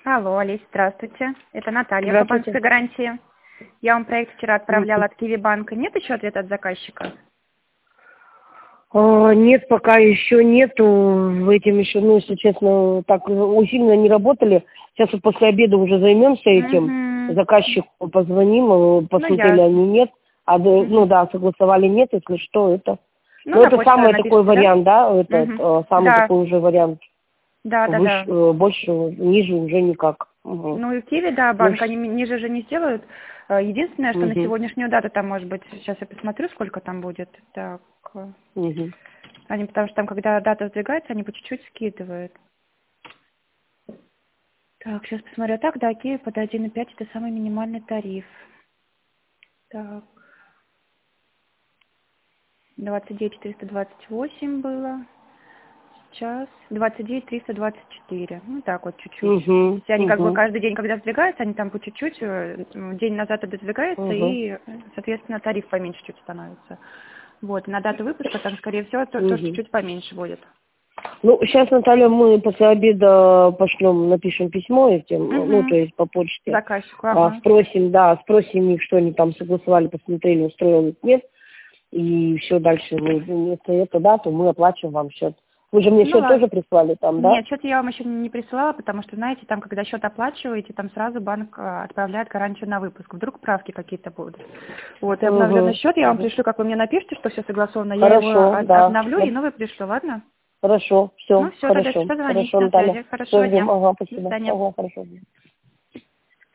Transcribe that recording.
Алло, Олесь, здравствуйте. Это Наталья по Здравствуйте. банковской гарантии. Я вам проект вчера отправляла от Киви банка. Нет еще ответа от заказчика? Нет, пока еще нету. Этим еще, если честно, так усиленно не работали. Сейчас вот после обеда уже займемся этим. Заказчику позвоним, посмотрели ясно. они нет. Согласовали нет, если что, это. Ну, на Это почту самый напишите, такой вариант, да? Это самый Да, такой уже вариант. да. Больше, ниже уже никак. Угу. Ну и Киви, да, банк, они ниже же не сделают. Единственное, что на Угу. сегодняшнюю дату там может быть, сейчас я посмотрю, сколько там будет. Так, Угу. потому что там, когда дата сдвигается, они по чуть-чуть скидывают. Так, сейчас посмотрю. Так, да, Киви под 1,5 это самый минимальный тариф. Так. 29 428 было. Сейчас 29 324. Ну так вот чуть-чуть. Угу. Все они как бы Угу. каждый день, когда сдвигаются, они там по чуть-чуть, день назад это сдвигается, Угу. и, соответственно, тариф поменьше чуть становится. Вот, и на дату выпуска там, скорее всего, тоже Угу. чуть-чуть поменьше будет. Ну, сейчас, Наталья, мы после обеда напишем письмо этим, то есть по почте. Заказчику, ага. Спросим их, что они там согласовали, посмотрели, устроил их, нет. И все дальше, вместо этого дату мы оплачиваем вам счет. Вы же мне Ну счет ладно. тоже прислали там, да? Нет, что-то я вам еще не присылала, потому что, знаете, там, когда счет оплачиваете, там сразу банк отправляет гарантию на выпуск. Вдруг правки какие-то будут. Вот, и обновленный счет я вам пришлю, как вы мне напишите, что все согласовано. Я его Хорошо, да. обновлю и новый пришлю, ладно? Хорошо, Ну, все, все, тогда хорошо. что звоните Хорошо, на Наталья. связи. Все, Хорошего ждем. дня. Ага, До спасибо. свидания. Ага, хорошо.